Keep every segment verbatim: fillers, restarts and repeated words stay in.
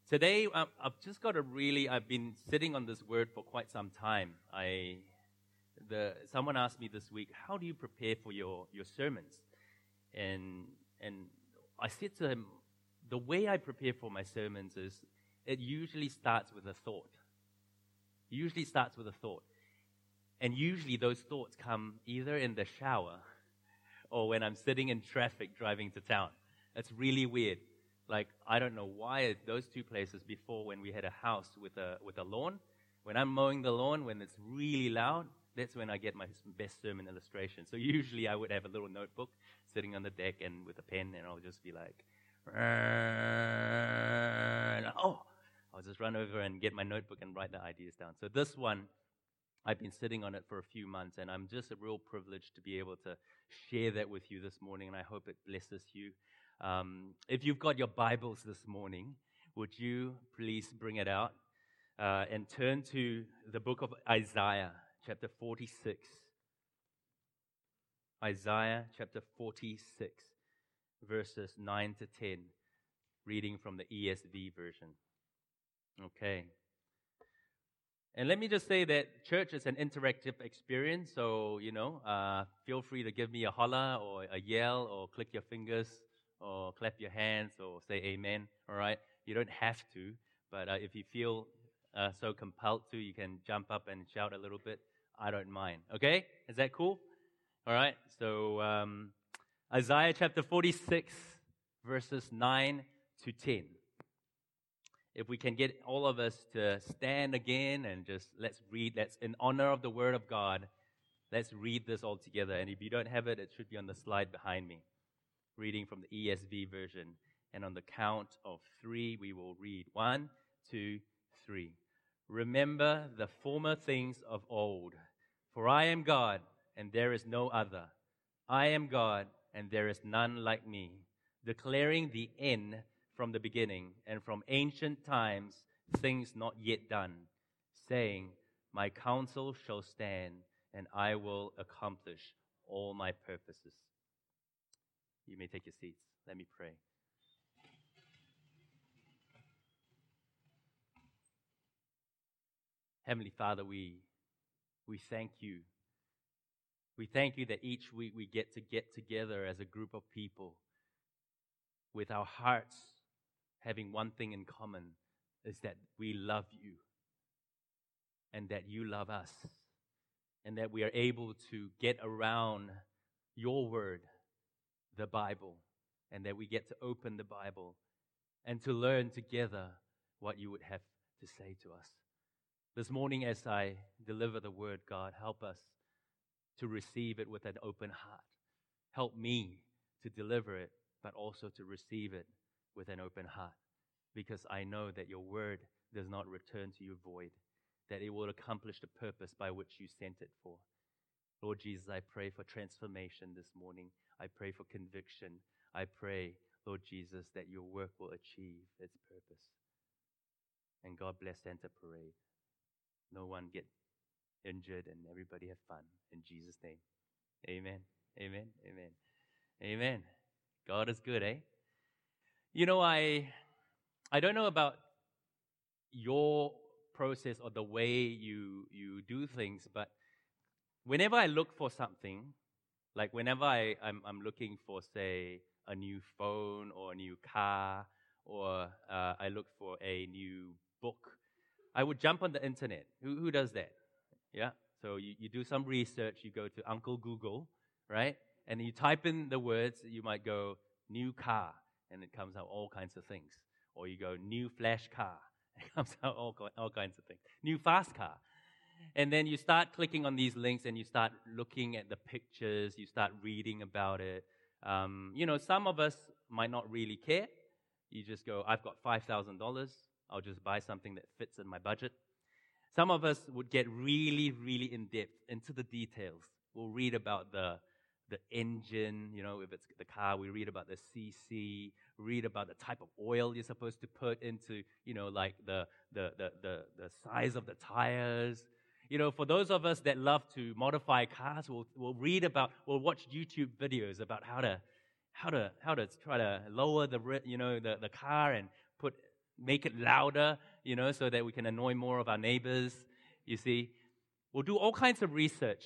Today, um, I've just got a really, I've been sitting on this word for quite some time. I, the, someone asked me this week, how do you prepare for your, your sermons? And, and I said to him, the way I prepare for my sermons is, it usually starts with a thought. It usually starts with a thought. And usually those thoughts come either in the shower or when I'm sitting in traffic driving to town. It's really weird. Like, I don't know why those two places before, when we had a house with a with a lawn, when I'm mowing the lawn, when it's really loud, that's when I get my best sermon illustration. So usually I would have a little notebook sitting on the deck and with a pen, and I'll just be like, oh, I'll just run over and get my notebook and write the ideas down. So this one, I've been sitting on it for a few months, and I'm just a real privilege to be able to share that with you this morning, and I hope it blesses you. Um, if you've got your Bibles this morning, would you please bring it out uh, and turn to the book of Isaiah, chapter forty-six. Isaiah chapter forty-six, verses nine to ten, reading from the E S V version. Okay. And let me just say that church is an interactive experience, so, you know, uh, feel free to give me a holler or a yell or click your fingers or clap your hands or say amen, all right? You don't have to, but uh, if you feel uh, so compelled to, you can jump up and shout a little bit. I don't mind, okay? Is that cool? All right, so um, Isaiah chapter forty-six, verses nine to ten. If we can get all of us to stand again and just let's read, let's, in honor of the Word of God, let's read this all together. And if you don't have it, it should be on the slide behind me. Reading from the E S V version. And on the count of three, we will read. One, two, three. Remember the former things of old. For I am God, and there is no other. I am God, and there is none like me. Declaring the end from the beginning, and from ancient times, things not yet done. Saying, my counsel shall stand, and I will accomplish all my purposes. You may take your seats. Let me pray. Heavenly Father, we we thank you. We thank you that each week we get to get together as a group of people with our hearts having one thing in common, is that we love you and that you love us and that we are able to get around your word, the Bible, and that we get to open the Bible and to learn together what you would have to say to us. This morning as I deliver the word, God, help us to receive it with an open heart. Help me to deliver it, but also to receive it with an open heart, because I know that your word does not return to you void, that it will accomplish the purpose by which you sent it for. Lord Jesus, I pray for transformation this morning. I pray for conviction. I pray, Lord Jesus, that your work will achieve its purpose. And God bless Santa Parade. No one get injured and everybody have fun. In Jesus' name. Amen. Amen. Amen. Amen. God is good, eh? You know, I I don't know about your process or the way you you do things, but whenever I look for something, like whenever I, I'm, I'm looking for, say, a new phone or a new car, or uh, I look for a new book, I would jump on the internet. Who, who does that? Yeah? So you, you do some research, you go to Uncle Google, right? And you type in the words, you might go, new car, and it comes out all kinds of things. Or you go, new flash car, and it comes out all, all kinds of things. New fast car. And then you start clicking on these links and you start looking at the pictures, you start reading about it. Um, you know, some of us might not really care. You just go, I've got five thousand dollars, I'll just buy something that fits in my budget. Some of us would get really, really in-depth into the details. We'll read about the the engine, you know, if it's the car, we read about the C C, read about the type of oil you're supposed to put into, you know, like the the the the, the size of the tires. You know, for those of us that love to modify cars, we'll we'll read about, we'll watch YouTube videos about how to how to how to try to lower the you know the the car and put make it louder, you know, so that we can annoy more of our neighbors, you see. We'll do all kinds of research.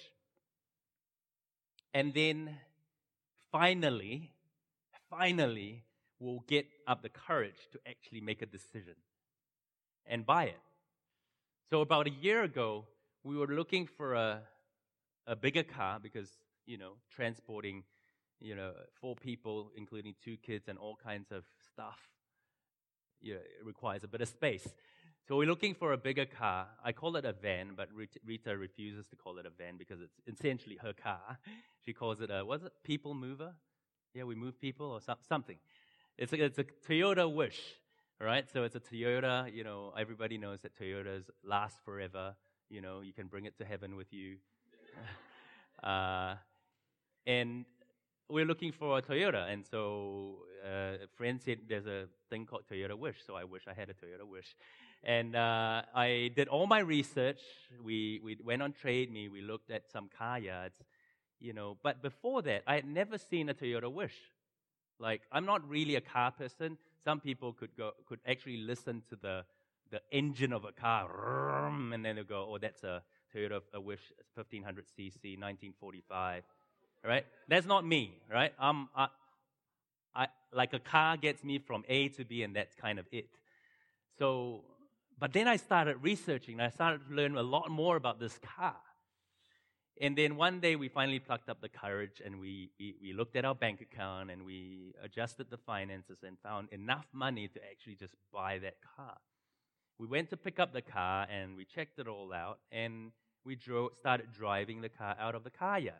And then finally, finally, we'll get up the courage to actually make a decision and buy it. So about a year ago, we were looking for a, a bigger car because, you know, transporting, you know, four people, including two kids and all kinds of stuff, you know, it requires a bit of space. So we're looking for a bigger car. I call it a van, but Rita refuses to call it a van because it's essentially her car. She calls it a, what's it, people mover? Yeah, we move people or so, something. It's a, it's a Toyota Wish, right? So it's a Toyota, you know, everybody knows that Toyotas last forever. You know, you can bring it to heaven with you. uh, and we're looking for a Toyota. And so uh, a friend said there's a thing called Toyota Wish, so I wish I had a Toyota Wish. And uh, I did all my research. We we went on Trade Me. We looked at some car yards, you know. But before that, I had never seen a Toyota Wish. Like, I'm not really a car person. Some people could go could actually listen to the the engine of a car, and then they'll go, "Oh, that's a Toyota a Wish, fifteen hundred c c, nineteen forty-five." Right? That's not me. Right? I'm I, I like a car gets me from A to B, and that's kind of it. So. But then I started researching, and I started to learn a lot more about this car. And then one day we finally plucked up the courage, and we, we, we looked at our bank account, and we adjusted the finances and found enough money to actually just buy that car. We went to pick up the car, and we checked it all out, and we drove, started driving the car out of the car yard.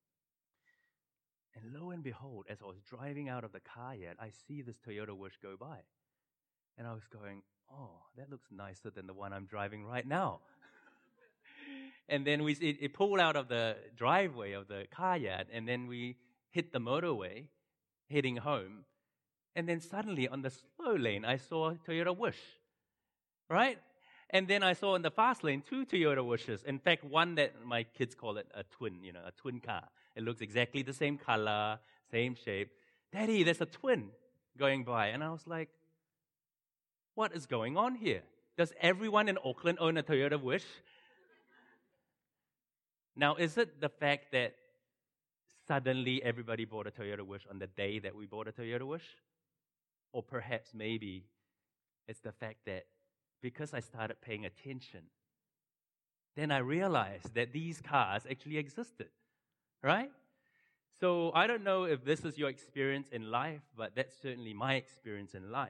And lo and behold, as I was driving out of the car yard, I see this Toyota Wish go by. And I was going, oh, that looks nicer than the one I'm driving right now. And then we it, it pulled out of the driveway of the car yard, and then we hit the motorway, heading home. And then suddenly, on the slow lane, I saw a Toyota Wish, right? And then I saw in the fast lane two Toyota Wishes. In fact, one that my kids call it a twin, you know, a twin car. It looks exactly the same color, same shape. Daddy, there's a twin going by. And I was like, what is going on here? Does everyone in Auckland own a Toyota Wish? Now, is it the fact that suddenly everybody bought a Toyota Wish on the day that we bought a Toyota Wish? Or perhaps maybe it's the fact that because I started paying attention, then I realized that these cars actually existed, right? So I don't know if this is your experience in life, but that's certainly my experience in life.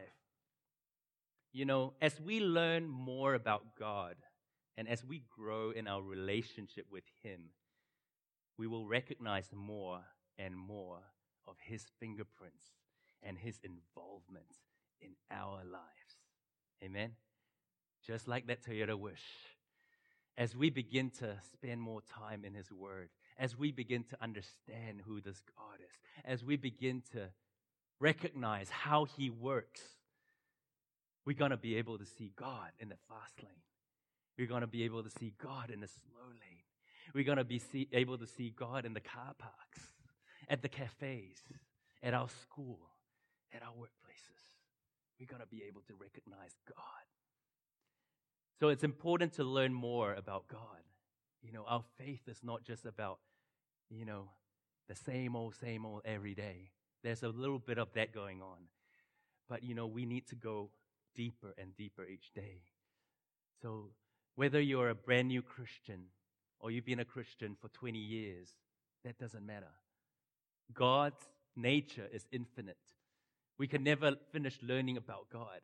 You know, as we learn more about God and as we grow in our relationship with Him, we will recognize more and more of His fingerprints and His involvement in our lives. Amen? Just like that Toyota Wish. As we begin to spend more time in His Word, as we begin to understand who this God is, as we begin to recognize how He works, we're going to be able to see God in the fast lane. We're going to be able to see God in the slow lane. We're going to be see, able to see God in the car parks, at the cafes, at our school, at our workplaces. We're going to be able to recognize God. So it's important to learn more about God. You know, our faith is not just about, you know, the same old, same old every day. There's a little bit of that going on. But, you know, we need to go deeper and deeper each day. So whether you're a brand new Christian or you've been a Christian for twenty years, that doesn't matter. God's nature is infinite. We can never finish learning about God.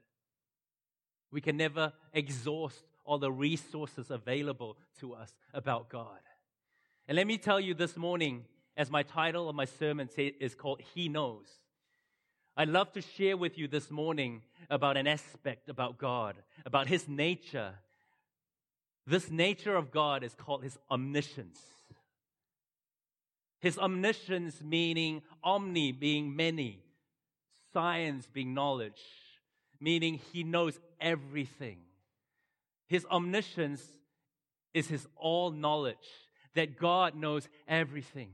We can never exhaust all the resources available to us about God. And let me tell you this morning, as my title of my sermon is called, He Knows. I'd love to share with you this morning about an aspect about God, about His nature. This nature of God is called His omniscience. His omniscience meaning omni being many, science being knowledge, meaning He knows everything. His omniscience is His all-knowledge, that God knows everything.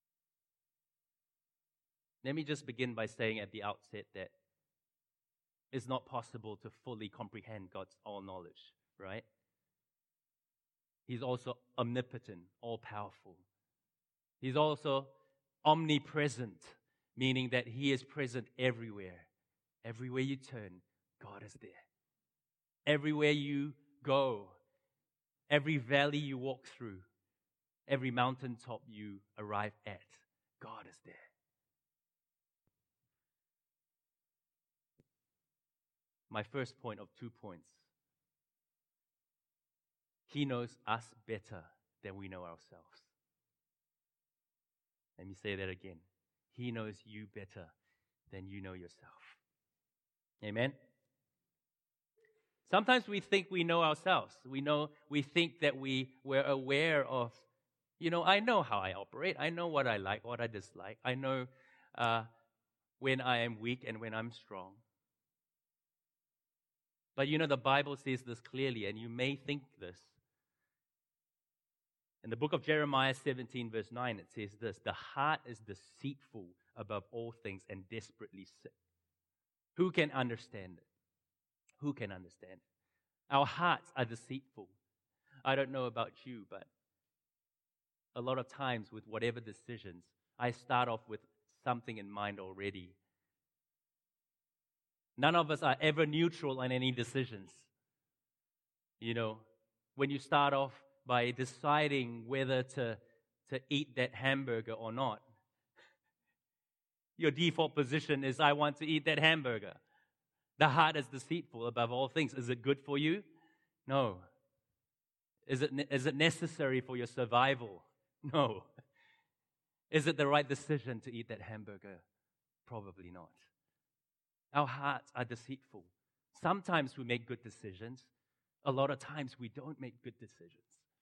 Let me just begin by saying at the outset that it's not possible to fully comprehend God's all knowledge, right? He's also omnipotent, all-powerful. He's also omnipresent, meaning that He is present everywhere. Everywhere you turn, God is there. Everywhere you go, every valley you walk through, every mountaintop you arrive at, God is there. My first point of two points. He knows us better than we know ourselves. Let me say that again. He knows you better than you know yourself. Amen? Sometimes we think we know ourselves. We know, we think that we, we're aware of, you know, I know how I operate. I know what I like, what I dislike. I know uh, when I am weak and when I'm strong. But you know, the Bible says this clearly, and you may think this. In the book of Jeremiah seventeen, verse nine, it says this: the heart is deceitful above all things and desperately sick. Who can understand it? Who can understand it? Our hearts are deceitful. I don't know about you, but a lot of times with whatever decisions, I start off with something in mind already. None of us are ever neutral on any decisions. You know, when you start off by deciding whether to, to eat that hamburger or not, your default position is, I want to eat that hamburger. The heart is deceitful above all things. Is it good for you? No. Is it, is it necessary for your survival? No. Is it the right decision to eat that hamburger? Probably not. Our hearts are deceitful. Sometimes we make good decisions. A lot of times we don't make good decisions.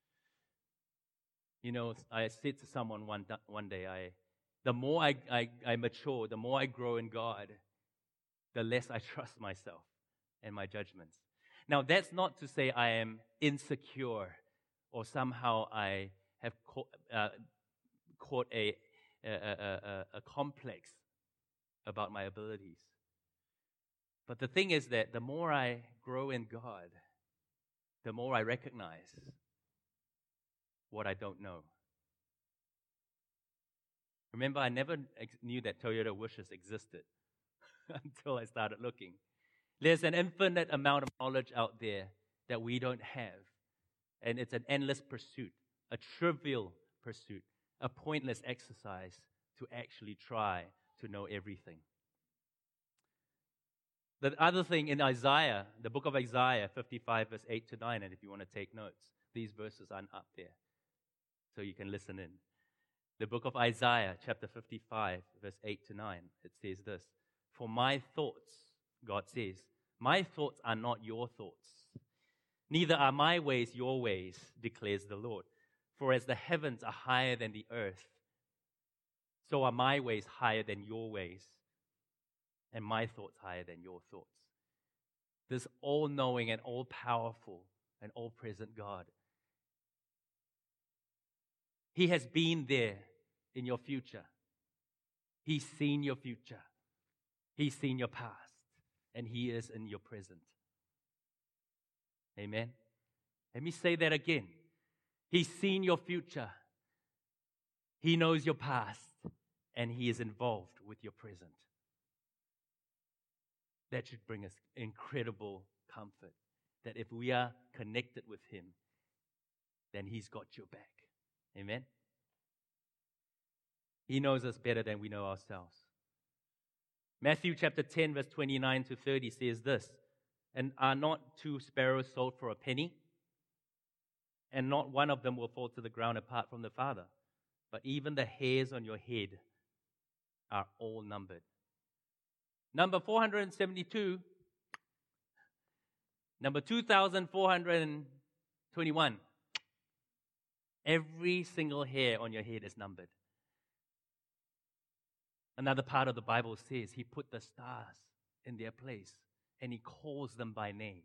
You know, I said to someone one, one day, I, the more I, I, I mature, the more I grow in God, the less I trust myself and my judgments. Now, that's not to say I am insecure or somehow I have caught, uh, caught a, a, a, a complex about my abilities. But the thing is that the more I grow in God, the more I recognize what I don't know. Remember, I never ex- knew that Toyota wishes existed until I started looking. There's an infinite amount of knowledge out there that we don't have. And it's an endless pursuit, a trivial pursuit, a pointless exercise to actually try to know everything. The other thing in Isaiah, the book of Isaiah fifty-five, verse eight to nine, and if you want to take notes, these verses aren't up there, so you can listen in. The book of Isaiah, chapter fifty-five, verse eight to nine, it says this: for my thoughts, God says, my thoughts are not your thoughts. Neither are my ways your ways, declares the Lord. For as the heavens are higher than the earth, so are my ways higher than your ways, and my thoughts higher than your thoughts. This all-knowing and all-powerful and all-present God, He has been there in your future. He's seen your future. He's seen your past. And He is in your present. Amen? Let me say that again. He's seen your future. He knows your past. And He is involved with your present. That should bring us incredible comfort. That if we are connected with Him, then He's got your back. Amen? He knows us better than we know ourselves. Matthew chapter ten, verse twenty-nine to thirty says this: and are not two sparrows sold for a penny? And not one of them will fall to the ground apart from the Father. But even the hairs on your head are all numbered. Number four hundred seventy-two. Number two thousand four hundred twenty-one. Every single hair on your head is numbered. Another part of the Bible says He put the stars in their place and He calls them by name.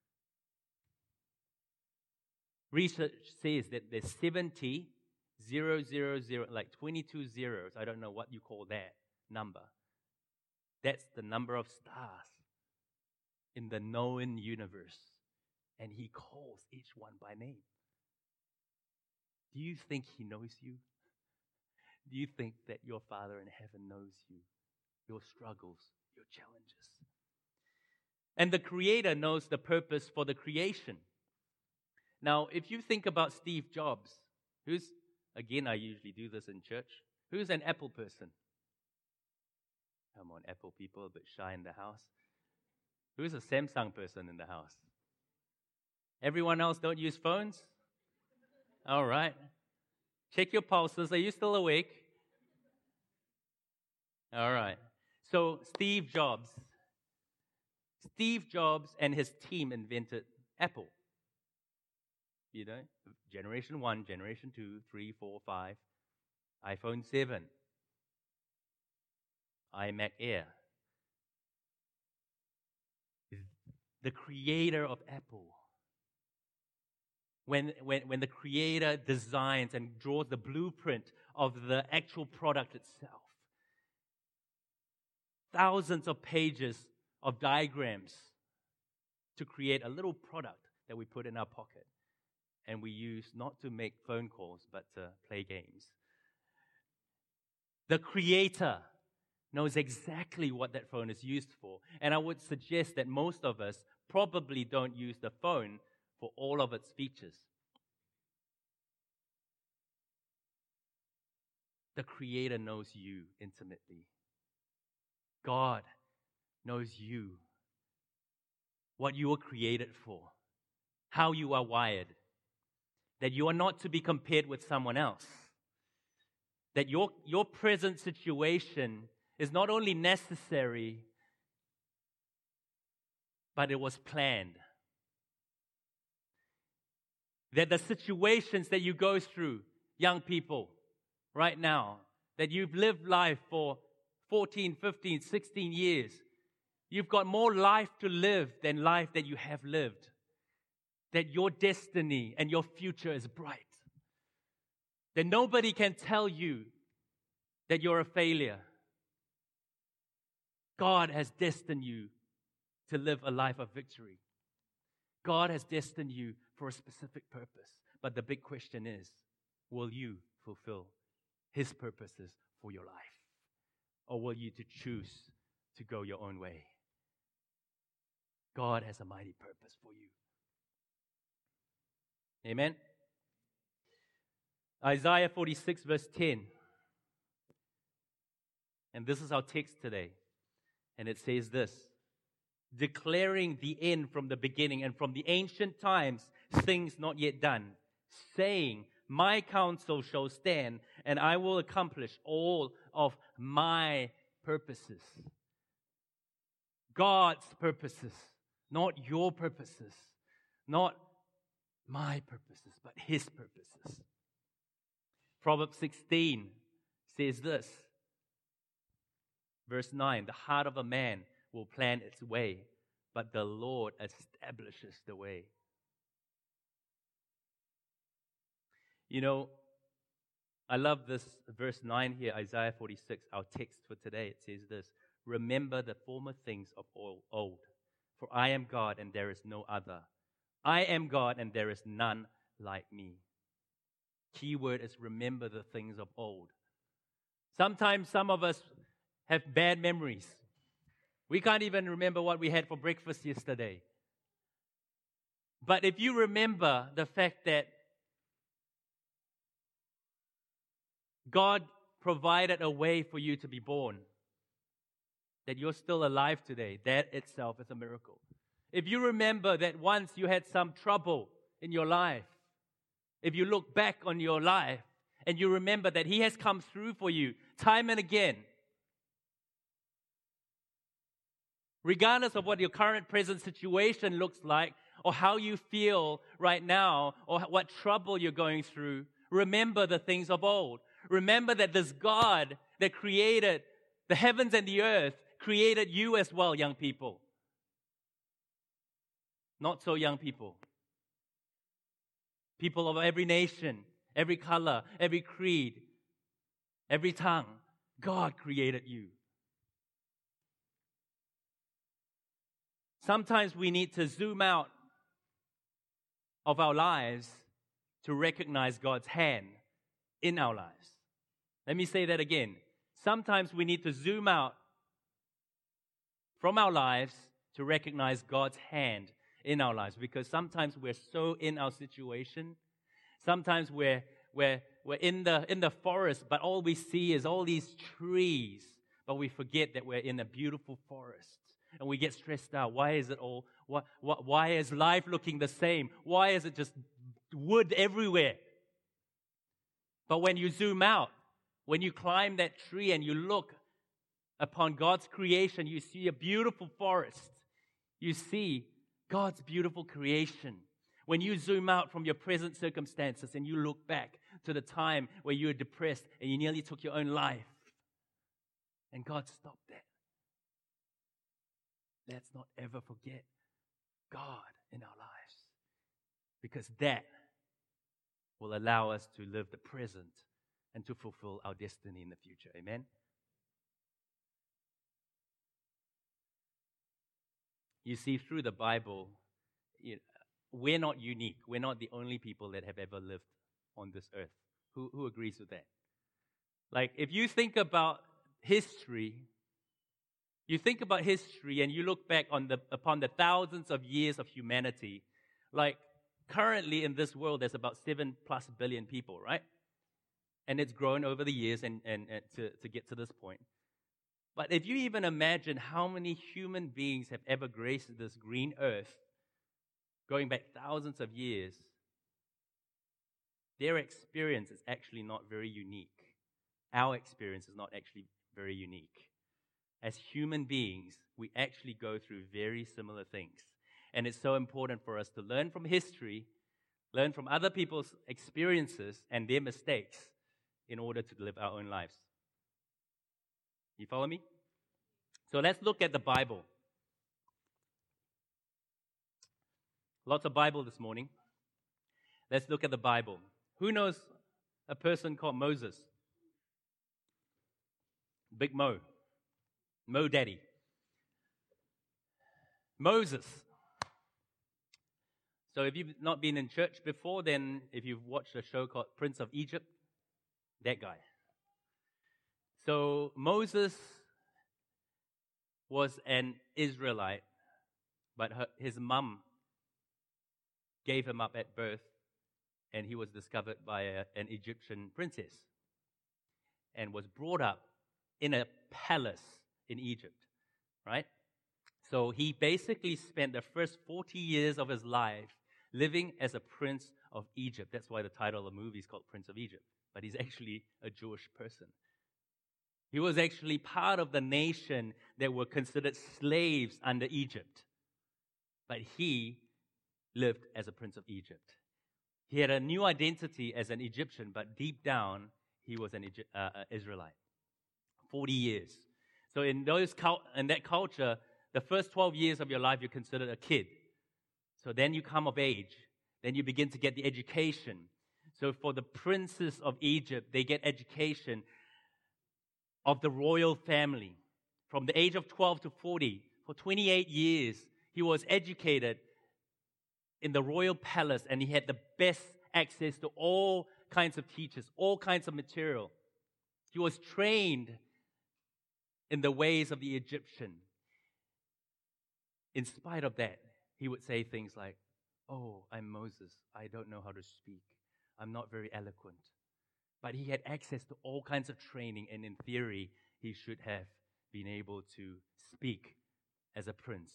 Research says that there's seventy, zero, zero, zero, like twenty-two zeros. I don't know what you call that number. That's the number of stars in the known universe, and He calls each one by name. Do you think He knows you? Do you think that your Father in heaven knows you, your struggles, your challenges? And the Creator knows the purpose for the creation. Now, if you think about Steve Jobs, who's, again, I usually do this in church, who's an Apple person? Come on, Apple people, a bit shy in the house. Who's a Samsung person in the house? Everyone else don't use phones? All right. Check your pulses. Are you still awake? All right. So, Steve Jobs. Steve Jobs and his team invented Apple. You know, generation one, generation two, three, four, five, iPhone seven, iMac Air. The creator of Apple. When, when, when the creator designs and draws the blueprint of the actual product itself, thousands of pages of diagrams to create a little product that we put in our pocket and we use not to make phone calls but to play games. The creator knows exactly what that phone is used for, and I would suggest that most of us probably don't use the phone for all of its features. The Creator knows you intimately. God knows you, what you were created for, how you are wired, that you are not to be compared with someone else, that your, your present situation is not only necessary, but it was planned. That the situations that you go through, young people, right now, that you've lived life for fourteen, fifteen, sixteen years, you've got more life to live than life that you have lived. That your destiny and your future is bright. That nobody can tell you that you're a failure. God has destined you to live a life of victory. God has destined you for a specific purpose. But the big question is, will you fulfill His purposes for your life? Or will you to choose to go your own way? God has a mighty purpose for you. Amen? Isaiah forty-six verse ten. And this is our text today. And it says this: declaring the end from the beginning and from the ancient times, things not yet done, saying, my counsel shall stand, and I will accomplish all of my purposes. God's purposes, not your purposes, not my purposes, but His purposes. Proverbs sixteen says this, verse nine, the heart of a man will plan its way, but the Lord establishes the way. You know, I love this verse nine here, Isaiah forty-six, our text for today. It says this: remember the former things of old, for I am God and there is no other. I am God and there is none like me. Key word is remember the things of old. Sometimes some of us have bad memories. We can't even remember what we had for breakfast yesterday. But if you remember the fact that God provided a way for you to be born, that you're still alive today, that itself is a miracle. If you remember that once you had some trouble in your life, if you look back on your life and you remember that He has come through for you time and again, regardless of what your current present situation looks like or how you feel right now or what trouble you're going through, remember the things of old. Remember that this God that created the heavens and the earth created you as well, young people. Not so young people. People of every nation, every color, every creed, every tongue. God created you. Sometimes we need to zoom out of our lives to recognize God's hand in our lives. Let me say that again. Sometimes we need to zoom out from our lives to recognize God's hand in our lives, because sometimes we're so in our situation. Sometimes we're we're we're in the in the forest, but all we see is all these trees, but we forget that we're in a beautiful forest. And we get stressed out. Why is it all, why, why, why is life looking the same? Why is it just wood everywhere? But when you zoom out, when you climb that tree and you look upon God's creation, you see a beautiful forest. You see God's beautiful creation. When you zoom out from your present circumstances and you look back to the time where you were depressed and you nearly took your own life, and God stopped that. Let's not ever forget God in our lives, because that will allow us to live the present and to fulfill our destiny in the future. Amen? You see, through the Bible, you know, we're not unique. We're not the only people that have ever lived on this earth. Who, who agrees with that? Like, if you think about history, you think about history and you look back on the upon the thousands of years of humanity, like currently in this world there's about seven plus billion people, right? And it's grown over the years and, and, and to, to get to this point. But if you even imagine how many human beings have ever graced this green earth, going back thousands of years, their experience is actually not very unique. Our experience is not actually very unique. As human beings, we actually go through very similar things. And it's so important for us to learn from history, learn from other people's experiences and their mistakes in order to live our own lives. You follow me? So let's look at the Bible. Lots of Bible this morning. Let's look at the Bible. Who knows a person called Moses? Big Mo. Mo Daddy. Moses. So if you've not been in church before, then if you've watched a show called Prince of Egypt, that guy. So Moses was an Israelite, but her, his mum gave him up at birth, and he was discovered by a, an Egyptian princess and was brought up in a palace in Egypt, right? So he basically spent the first forty years of his life living as a prince of Egypt. That's why the title of the movie is called Prince of Egypt. But he's actually a Jewish person. He was actually part of the nation that were considered slaves under Egypt. But he lived as a prince of Egypt. He had a new identity as an Egyptian, but deep down, he was an Egypt, uh, uh, Israelite. forty years. So in those in that culture, the first twelve years of your life, you're considered a kid. So then you come of age. Then you begin to get the education. So for the princes of Egypt, they get education of the royal family. From the age of twelve to forty, for twenty-eight years, he was educated in the royal palace, and he had the best access to all kinds of teachers, all kinds of material. He was trained in the ways of the Egyptian. In spite of that, he would say things like, "Oh, I'm Moses. I don't know how to speak. I'm not very eloquent." But he had access to all kinds of training, and in theory, he should have been able to speak as a prince.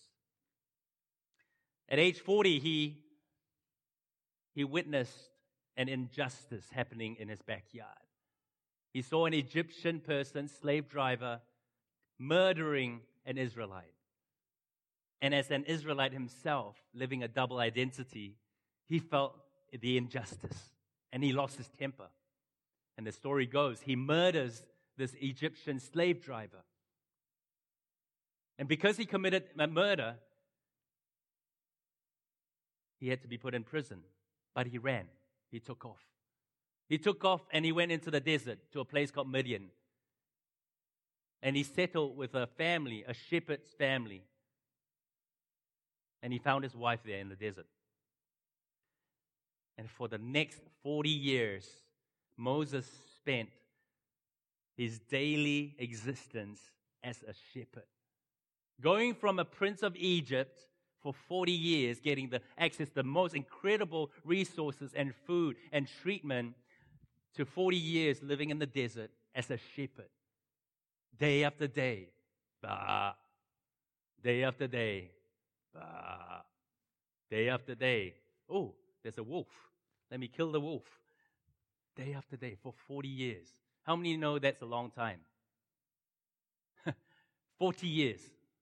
At age forty, he, he witnessed an injustice happening in his backyard. He saw an Egyptian person, slave driver, murdering an Israelite. And as an Israelite himself, living a double identity, he felt the injustice, and he lost his temper. And the story goes, he murders this Egyptian slave driver. And because he committed a murder, he had to be put in prison. But he ran. He took off. He took off and he went into the desert to a place called Midian. And he settled with a family, a shepherd's family. And he found his wife there in the desert. And for the next forty years, Moses spent his daily existence as a shepherd. Going from a prince of Egypt for forty years, getting the access to the most incredible resources and food and treatment, to forty years living in the desert as a shepherd. Day after day, bah. Day after day, bah. Day after day, oh, there's a wolf. Let me kill the wolf. Day after day for forty years. How many know that's a long time? forty years.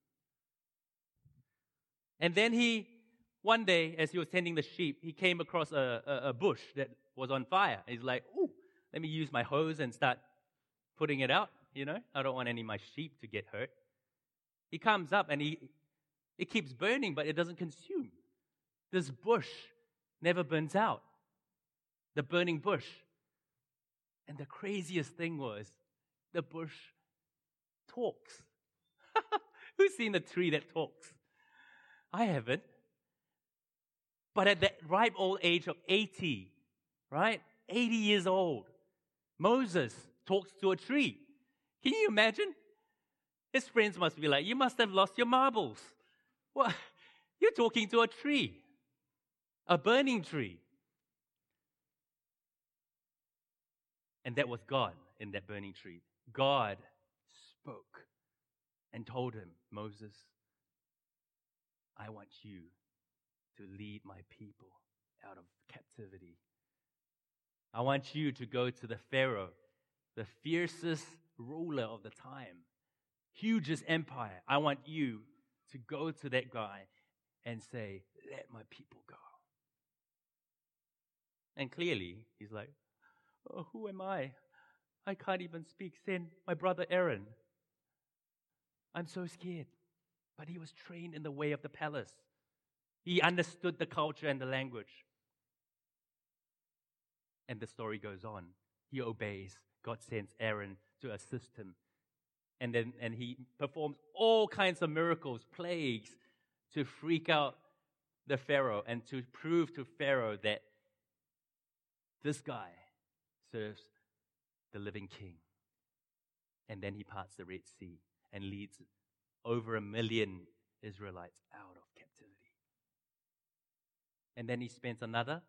And then he, one day, as he was tending the sheep, he came across a, a, a bush that was on fire. He's like, ooh, let me use my hose and start putting it out. You know, I don't want any of my sheep to get hurt. He comes up and he, it keeps burning, but it doesn't consume. This bush never burns out. The burning bush. And the craziest thing was, the bush talks. Who's seen a tree that talks? I haven't. But at that ripe old age of eighty, right? eighty years old, Moses talks to a tree. Can you imagine? His friends must be like, you must have lost your marbles. What? You're talking to a tree. A burning tree. And that was God in that burning tree. God spoke and told him, Moses, I want you to lead my people out of captivity. I want you to go to the Pharaoh, the fiercest ruler of the time, hugest empire. I want you to go to that guy and say, let my people go. And clearly, he's like, oh, who am I? I can't even speak. Send my brother Aaron. I'm so scared. But he was trained in the way of the palace. He understood the culture and the language. And the story goes on. He obeys. God sends Aaron to assist him. And then and he performs all kinds of miracles, plagues, to freak out the Pharaoh and to prove to Pharaoh that this guy serves the living king. And then he parts the Red Sea and leads over a million Israelites out of captivity. And then he spends another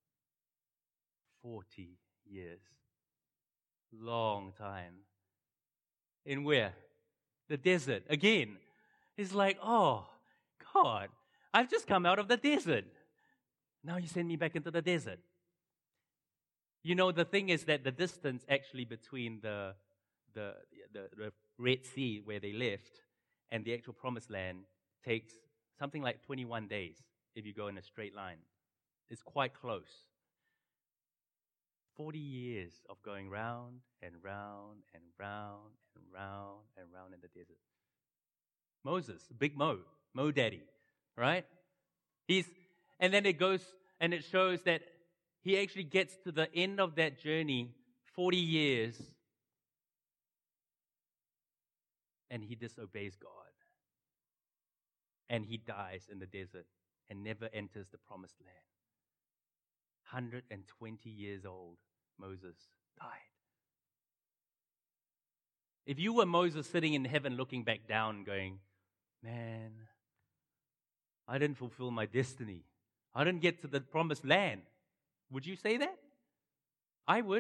forty years. Long time. In where? The desert. Again. It's like, oh, God, I've just come out of the desert. Now you send me back into the desert. You know, the thing is that the distance actually between the, the, the, the Red Sea where they left and the actual Promised Land takes something like twenty-one days if you go in a straight line. It's quite close. forty years of going round and round and round and round and round in the desert. Moses, Big Mo, Mo Daddy, right? He's, and then it goes and it shows that he actually gets to the end of that journey, forty years, and he disobeys God. And he dies in the desert and never enters the Promised Land. one hundred twenty years old, Moses died. If you were Moses sitting in heaven looking back down going, man, I didn't fulfill my destiny. I didn't get to the Promised Land. Would you say that? I would.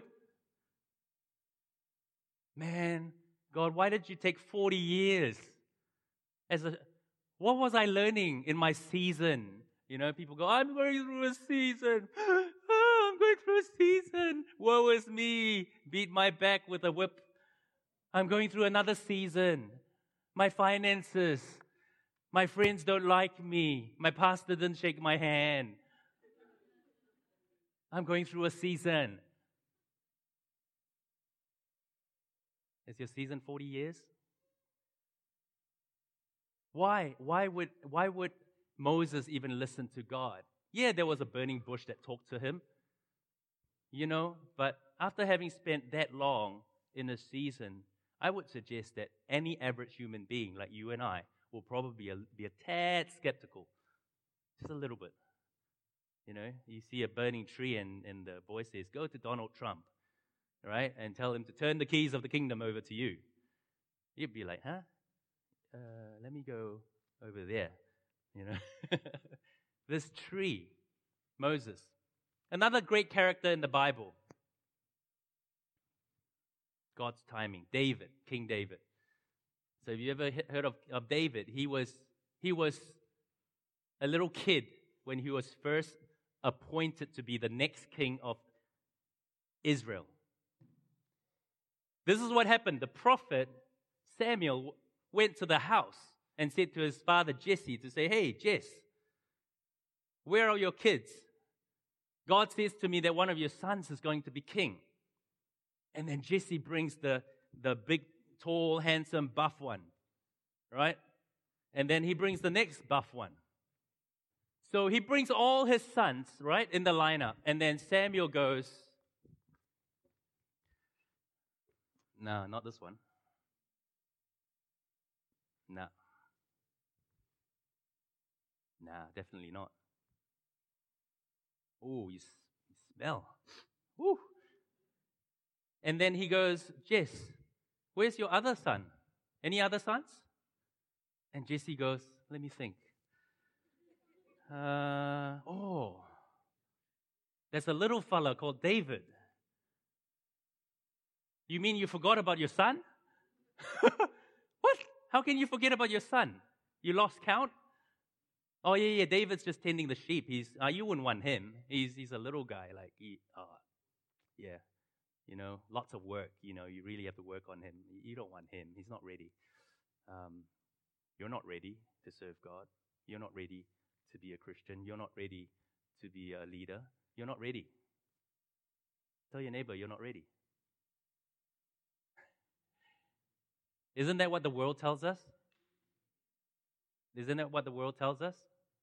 Man, God, why did you take forty years? As a, what was I learning in my season? You know, people go, I'm going through a season. Oh, I'm going through a season. Woe is me. Beat my back with a whip. I'm going through another season. My finances. My friends don't like me. My pastor didn't shake my hand. I'm going through a season. Is your season forty years? Why? Why would, why would Moses even listen to God? Yeah, there was a burning bush that talked to him, you know, but after having spent that long in a season, I would suggest that any average human being like you and I will probably be a, be a tad skeptical Just a little bit. You know, you see a burning tree and, and the voice says, go to Donald Trump, right? And tell him to turn the keys of the kingdom over to you. You'd be like, huh? Uh, let me go over there. You know, this tree, Moses. Another great character in the Bible. God's timing. David, King David. So have you ever heard of, of David? He was, he was a little kid when he was first appointed to be the next king of Israel. This is what happened. The prophet Samuel went to the house and said to his father Jesse to say, hey, Jess, where are your kids? God says to me that one of your sons is going to be king. And then Jesse brings the, the big, tall, handsome, buff one, right? And then he brings the next buff one. So he brings all his sons, right, in the lineup. And then Samuel goes, no, not this one. No. Nah, definitely not. Oh, you, s- you smell. Woo. And then he goes, Jess, where's your other son? Any other sons? And Jesse goes, let me think. Uh, oh, there's a little fella called David. You mean you forgot about your son? What? How can you forget about your son? You lost count? Oh, yeah, yeah, David's just tending the sheep. He's, uh, you wouldn't want him. He's, he's a little guy, like, he, uh, yeah, you know, lots of work. You know, you really have to work on him. You don't want him. He's not ready. Um, you're not ready to serve God. You're not ready to be a Christian. You're not ready to be a leader. You're not ready. Tell your neighbor you're not ready. Isn't that what the world tells us? Isn't that what the world tells us?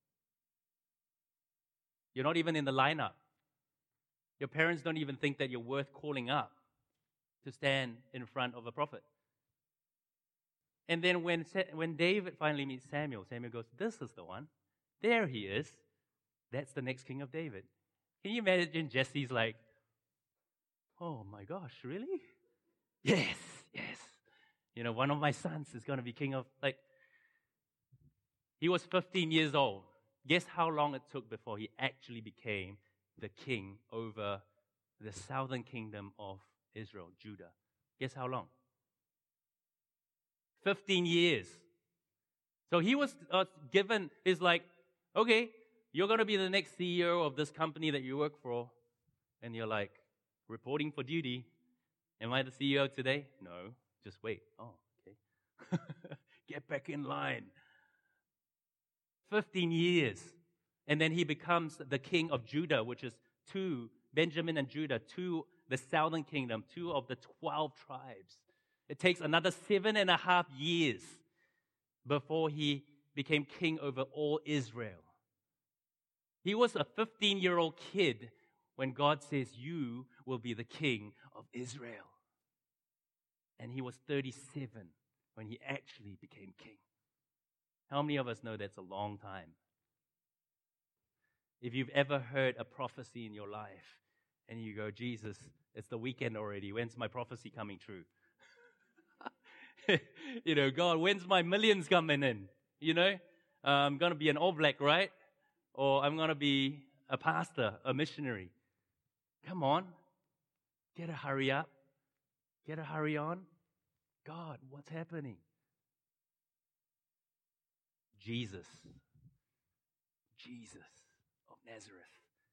You're not even in the lineup. Your parents don't even think that you're worth calling up to stand in front of a prophet. And then when, when David finally meets Samuel, Samuel goes, this is the one. There he is. That's the next king of David. Can you imagine Jesse's like, oh my gosh, really? Yes, yes. You know, one of my sons is going to be king of, like, he was fifteen years old. Guess how long it took before he actually became the king over the southern kingdom of Israel, Judah? Guess how long? fifteen years. So he was uh, given, is like, okay, you're going to be the next C E O of this company that you work for. And you're like, reporting for duty. Am I the C E O today? No. Just wait. Oh, okay. Get back in line. fifteen years. And then he becomes the king of Judah, which is two, Benjamin and Judah, two, the southern kingdom, two of the twelve tribes. It takes another seven and a half years before he became king over all Israel. He was a fifteen-year-old kid when God says, you will be the king of Israel. And he was thirty-seven when he actually became king. How many of us know that's a long time? If you've ever heard a prophecy in your life and you go, Jesus, it's the weekend already. When's my prophecy coming true? You know, God, when's my millions coming in? You know, uh, I'm going to be an All Black, right? Or I'm going to be a pastor, a missionary. Come on. Get a hurry up. Get a hurry on. God, what's happening? Jesus. Jesus of Nazareth.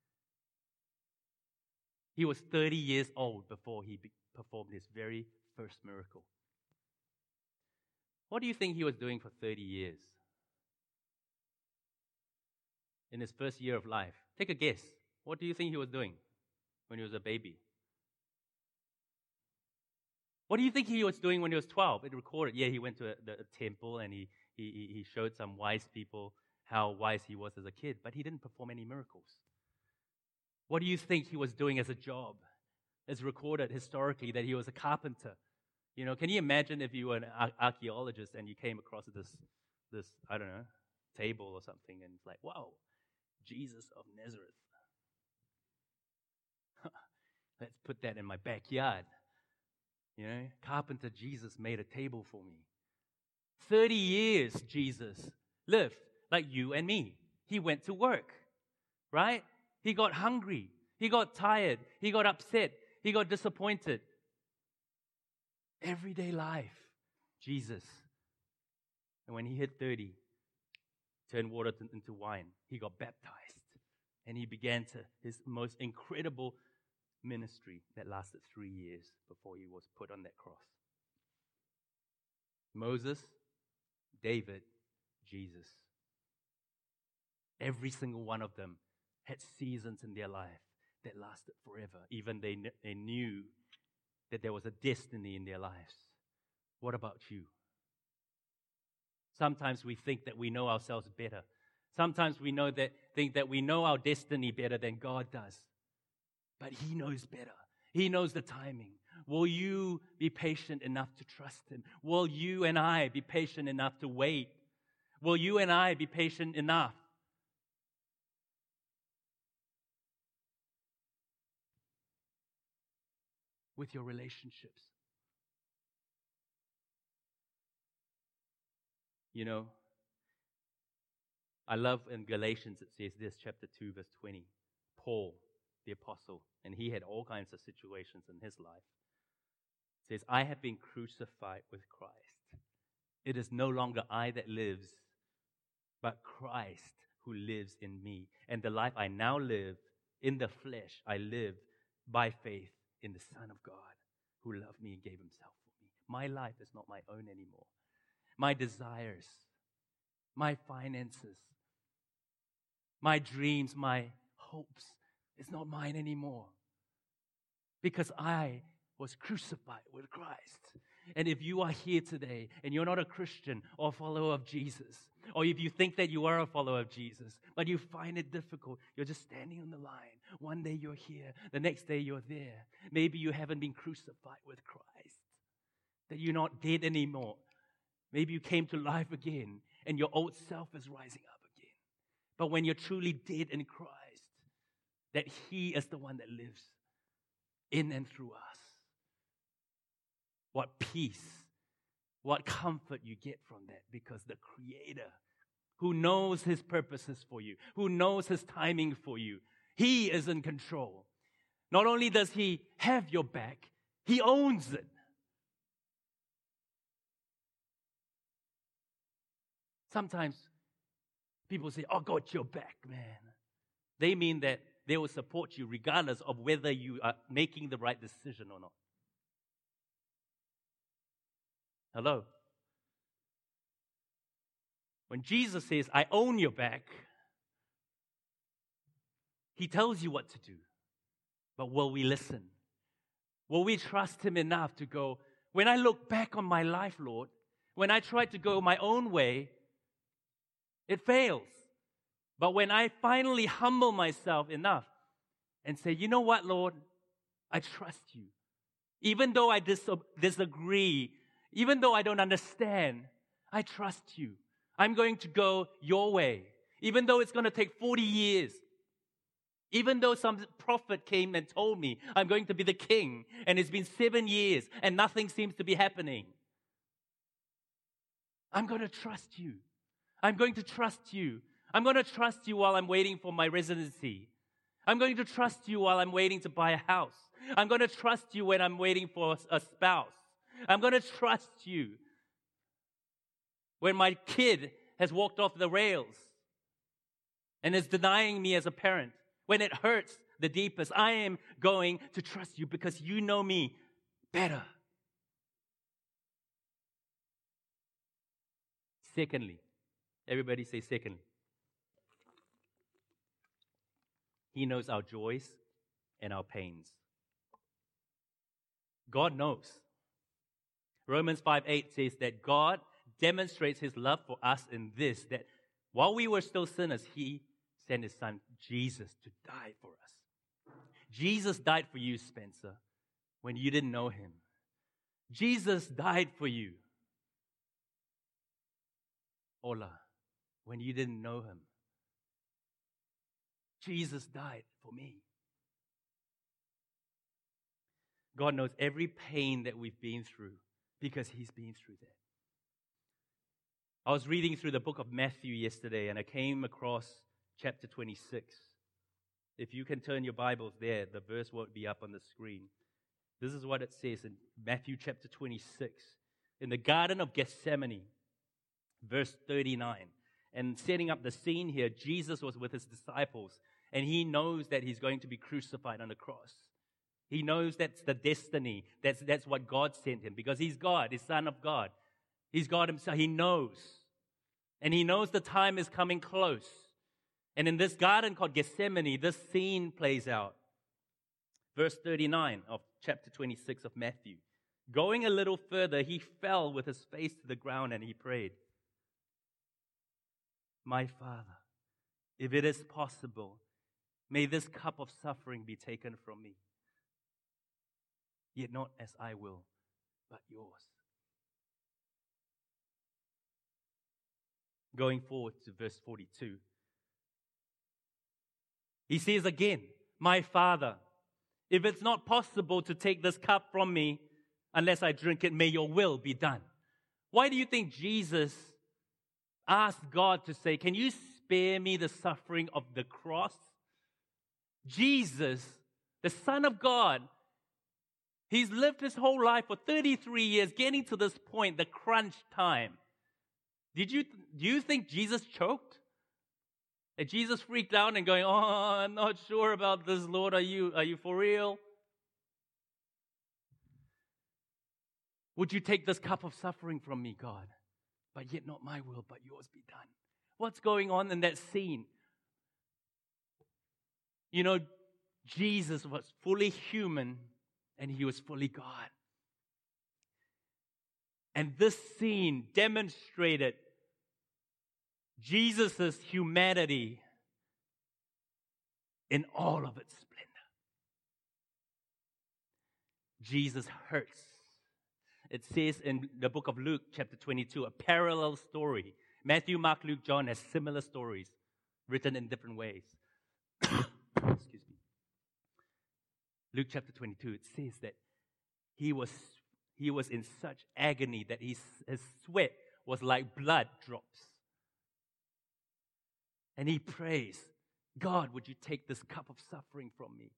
He was thirty years old before he be- performed his very first miracle. What do you think he was doing for thirty years? In his first year of life. Take a guess. What do you think he was doing when he was a baby? What do you think he was doing when he was twelve? It recorded, yeah, he went to a, the a temple and he, he, he showed some wise people how wise he was as a kid, but he didn't perform any miracles. What do you think he was doing as a job? It's recorded historically that he was a carpenter. You know, can you imagine if you were an ar- archaeologist and you came across this, this, I don't know, table or something, and it's like, wow, Jesus of Nazareth. Let's put that in my backyard. You know, carpenter Jesus made a table for me. thirty years Jesus lived like you and me. He went to work, right? He got hungry. He got tired. He got upset. He got disappointed. Everyday life, Jesus. And when he hit thirty, turned water into wine. He got baptized. And he began to his most incredible ministry that lasted three years before he was put on that cross. Moses, David, Jesus. Every single one of them had seasons in their life that lasted forever. Even they, they knew that there was a destiny in their lives. What about you? Sometimes we think that we know ourselves better. Sometimes we know that think that we know our destiny better than God does. But He knows better. He knows the timing. Will you be patient enough to trust Him? Will you and I be patient enough to wait? Will you and I be patient enough? With your relationships. You know, I love in Galatians it says this, chapter two, verse twenty. Paul, the apostle, and he had all kinds of situations in his life. It says, I have been crucified with Christ. It is no longer I that lives, but Christ who lives in me. And the life I now live in the flesh, I live by faith in the Son of God who loved me and gave Himself for me. My life is not my own anymore. My desires, my finances, my dreams, my hopes, it's not mine anymore. Because I was crucified with Christ. And if you are here today and you're not a Christian or a follower of Jesus, or if you think that you are a follower of Jesus, but you find it difficult, you're just standing on the line. One day you're here, the next day you're there. Maybe you haven't been crucified with Christ, that you're not dead anymore. Maybe you came to life again and your old self is rising up again. But when you're truly dead in Christ, that He is the one that lives in and through us. What peace, what comfort you get from that, because the Creator who knows His purposes for you, who knows His timing for you, He is in control. Not only does He have your back, He owns it. Sometimes people say, oh, got your back, man. They mean that they will support you regardless of whether you are making the right decision or not. Hello? When Jesus says, I own your back, He tells you what to do. But will we listen? Will we trust Him enough to go, when I look back on my life, Lord, when I try to go my own way, it fails. But when I finally humble myself enough and say, you know what, Lord, I trust you. Even though I dis- disagree, even though I don't understand, I trust you. I'm going to go your way. Even though it's going to take forty years. Even though some prophet came and told me I'm going to be the king, and it's been seven years and nothing seems to be happening. I'm going to trust you. I'm going to trust you. I'm going to trust you while I'm waiting for my residency. I'm going to trust you while I'm waiting to buy a house. I'm going to trust you when I'm waiting for a spouse. I'm going to trust you when my kid has walked off the rails and is denying me as a parent. When it hurts the deepest, I am going to trust you because you know me better. Secondly, everybody say secondly. He knows our joys and our pains. God knows. Romans five eight says that God demonstrates His love for us in this, that while we were still sinners, He sent His Son, Jesus, to die for us. Jesus died for you, Spencer, when you didn't know Him. Jesus died for you, Ola, when you didn't know Him. Jesus died for me. God knows every pain that we've been through because He's been through that. I was reading through the book of Matthew yesterday, and I came across chapter twenty-six. If you can turn your Bibles there, the verse won't be up on the screen. This is what it says in Matthew chapter twenty-six. In the Garden of Gethsemane, verse thirty-nine. And setting up the scene here, Jesus was with His disciples, and He knows that He's going to be crucified on the cross. He knows that's the destiny. That's, that's what God sent Him, because He's God, He's Son of God. He's God Himself. He knows. And He knows the time is coming close. And in this garden called Gethsemane, this scene plays out. Verse thirty-nine of chapter twenty-six of Matthew. Going a little further, He fell with His face to the ground and He prayed, "My Father, if it is possible, may this cup of suffering be taken from me. Yet not as I will, but yours." Going forward to verse forty-two. He says again, "My Father, if it's not possible to take this cup from me unless I drink it, may your will be done." Why do you think Jesus asked God to say, "Can you spare me the suffering of the cross?" Jesus, the Son of God, He's lived His whole life for thirty-three years, getting to this point, the crunch time. Did you, do you think Jesus choked? That Jesus freaked out and going, "Oh, I'm not sure about this, Lord. Are you, are you for real? Would you take this cup of suffering from me, God? But yet not my will, but yours be done." What's going on in that scene? You know, Jesus was fully human and He was fully God. And this scene demonstrated Jesus' humanity in all of its splendor. Jesus hurts. It says in the book of Luke, chapter twenty-two, a parallel story. Matthew, Mark, Luke, John has similar stories written in different ways. Excuse me. Luke chapter twenty-two, it says that he was, he was in such agony that his, his sweat was like blood drops. And he prays, "God, would you take this cup of suffering from me?"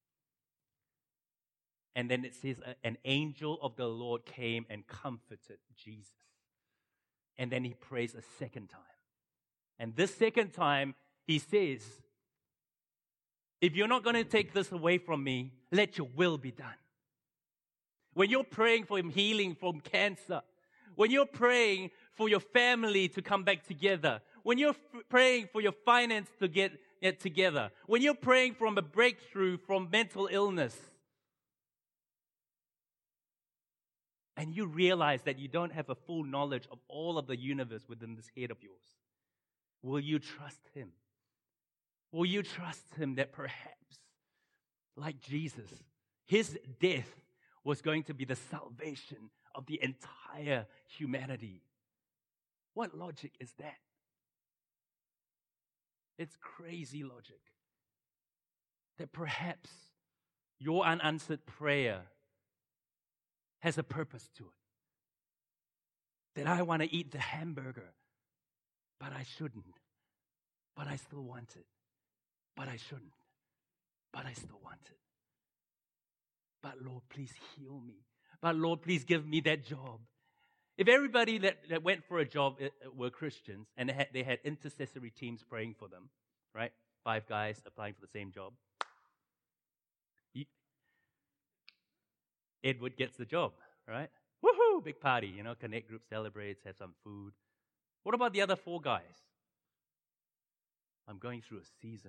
And then it says, an angel of the Lord came and comforted Jesus. And then he prays a second time. And this second time, he says, "If you're not going to take this away from me, let your will be done." When you're praying for him healing from cancer, when you're praying for your family to come back together, when you're f- praying for your finance to get it together, when you're praying for a breakthrough from mental illness, and you realize that you don't have a full knowledge of all of the universe within this head of yours, will you trust Him? Will you trust Him that perhaps, like Jesus, His death was going to be the salvation of the entire humanity? What logic is that? It's crazy logic. That perhaps your unanswered prayer has a purpose to it. That I want to eat the hamburger, but I shouldn't. But I still want it. But I shouldn't. But I still want it. But Lord, please heal me. But Lord, please give me that job. If everybody that, that went for a job were Christians and they had, they had intercessory teams praying for them, right? Five guys applying for the same job. Edward gets the job, right? Woohoo! Big party, you know, Connect Group celebrates, have some food. What about the other four guys? I'm going through a season.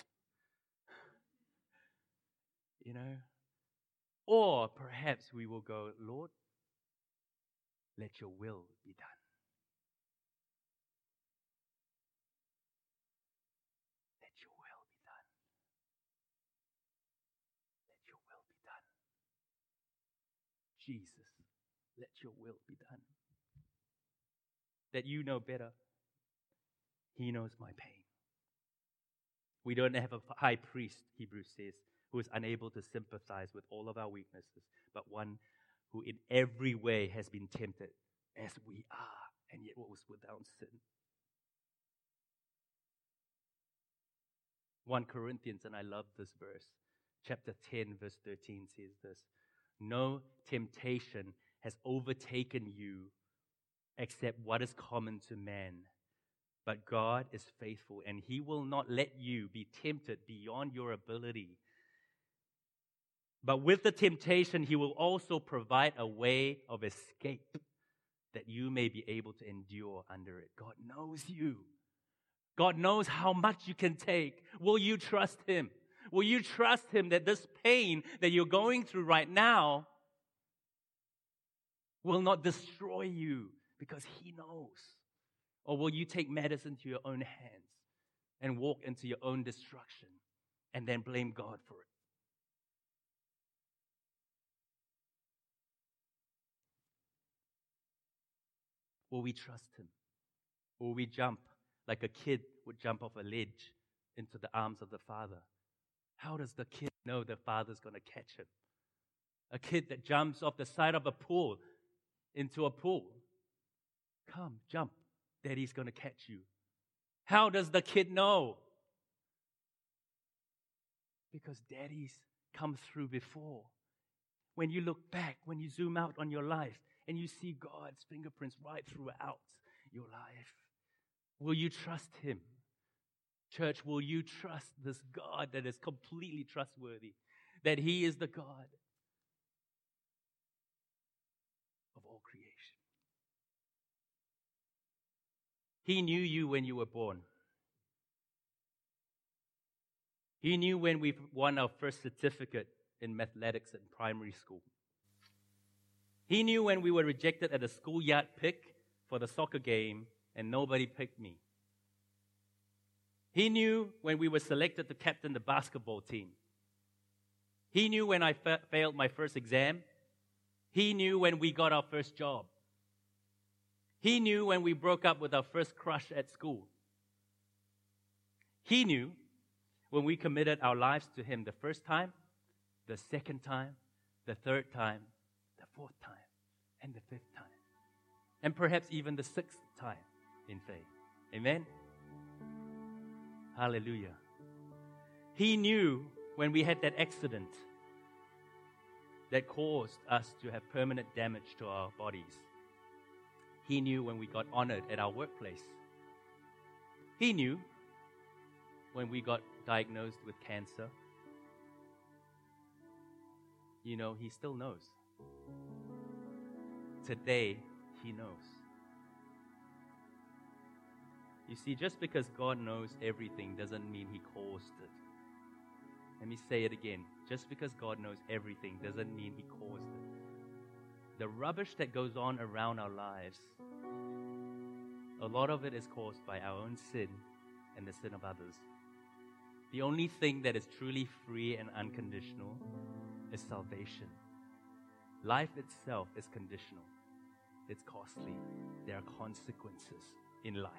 You know? Or perhaps we will go, "Lord, let your will be done. Let your will be done. Let your will be done. Jesus, let your will be done." That you know better. He knows my pain. We don't have a high priest, Hebrews says, who is unable to sympathize with all of our weaknesses, but one who in every way has been tempted as we are, and yet was without sin. First Corinthians, and I love this verse, chapter ten, verse thirteen says this, no temptation has overtaken you except what is common to man. But God is faithful, and He will not let you be tempted beyond your ability. But with the temptation, He will also provide a way of escape that you may be able to endure under it. God knows you. God knows how much you can take. Will you trust Him? Will you trust Him that this pain that you're going through right now will not destroy you because He knows? Or will you take matters into your own hands and walk into your own destruction and then blame God for it? Will we trust Him? Will we jump like a kid would jump off a ledge into the arms of the Father? How does the kid know the Father's going to catch him? A kid that jumps off the side of a pool into a pool. Come, jump. Daddy's going to catch you. How does the kid know? Because Daddy's come through before. When you look back, when you zoom out on your life, and you see God's fingerprints right throughout your life, will you trust Him? Church, will you trust this God that is completely trustworthy? That He is the God of all creation. He knew you when you were born. He knew when we won our first certificate in athletics in primary school. He knew when we were rejected at a schoolyard pick for the soccer game and nobody picked me. He knew when we were selected to captain the basketball team. He knew when I fa- failed my first exam. He knew when we got our first job. He knew when we broke up with our first crush at school. He knew when we committed our lives to Him the first time, the second time, the third time, the fourth time, and the fifth time. And perhaps even the sixth time in faith. Amen? Hallelujah. He knew when we had that accident that caused us to have permanent damage to our bodies. He knew when we got honored at our workplace. He knew when we got diagnosed with cancer. You know, He still knows. Today, He knows. You see, just because God knows everything doesn't mean He caused it. Let me say it again. Just because God knows everything doesn't mean He caused it. The rubbish that goes on around our lives, a lot of it is caused by our own sin and the sin of others. The only thing that is truly free and unconditional is salvation. Life itself is conditional. It's costly. There are consequences in life.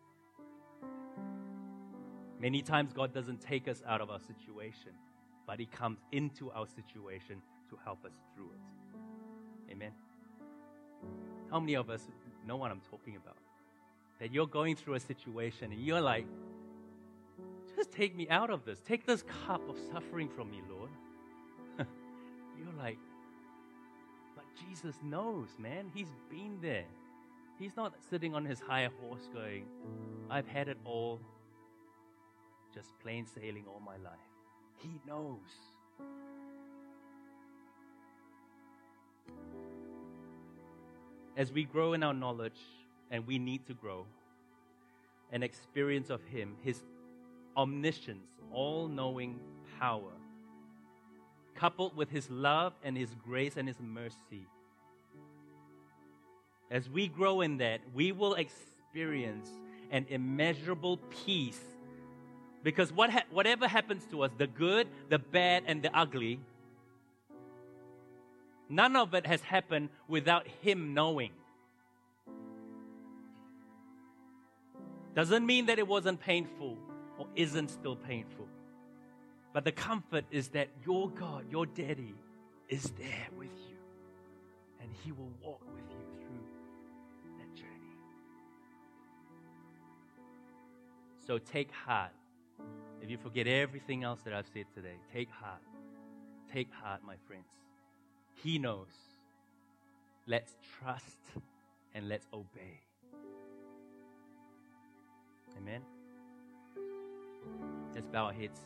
Many times God doesn't take us out of our situation, but He comes into our situation to help us through it. Amen. How many of us know what I'm talking about? That you're going through a situation and you're like, just take me out of this. Take this cup of suffering from me, Lord. You're like, but Jesus knows, man. He's been there. He's not sitting on His high horse going, I've had it all, just plain sailing all my life. He knows. As we grow in our knowledge, and we need to grow, an experience of Him, His omniscience, all-knowing power, coupled with His love and His grace and His mercy. As we grow in that, we will experience an immeasurable peace. Because what ha- whatever happens to us, the good, the bad, and the ugly, none of it has happened without Him knowing. Doesn't mean that it wasn't painful. or isn't still painful. But the comfort is that your God, your Daddy, is there with you. And He will walk with you through that journey. So take heart. If you forget everything else that I've said today, take heart. Take heart, my friends. He knows. Let's trust and let's obey. Amen. Just bow our heads.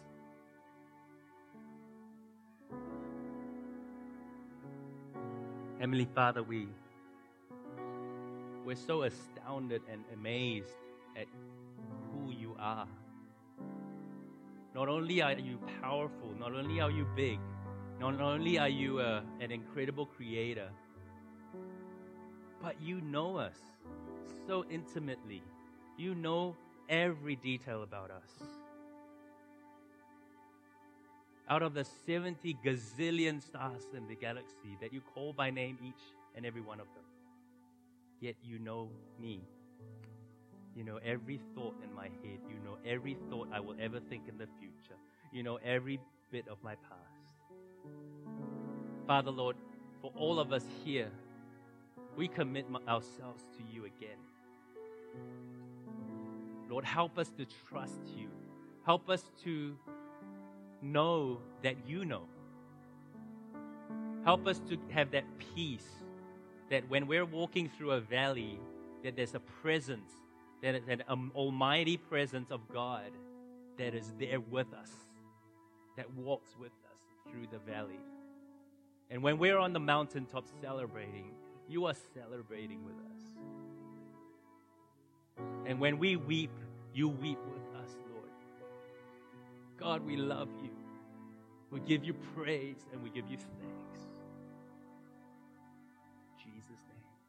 Heavenly Father, we, we're so astounded and amazed at who you are. Not only are you powerful, not only are you big, not only are you uh, an incredible creator, but you know us so intimately. You know every detail about us. Out of the seventy gazillion stars in the galaxy that you call by name, each and every one of them, yet you know me. You know every thought in my head. You know every thought I will ever think in the future. You know every bit of my past. Father, Lord, for all of us here, we commit ourselves to you again. Lord, help us to trust you. Help us to know that you know. Help us to have that peace that when we're walking through a valley, that there's a presence, that is an um, almighty presence of God that is there with us, that walks with us through the valley. And when we're on the mountaintop celebrating, you are celebrating with us. And when we weep, you weep with us, Lord. God, we love you. We give you praise and we give you thanks. In Jesus' name.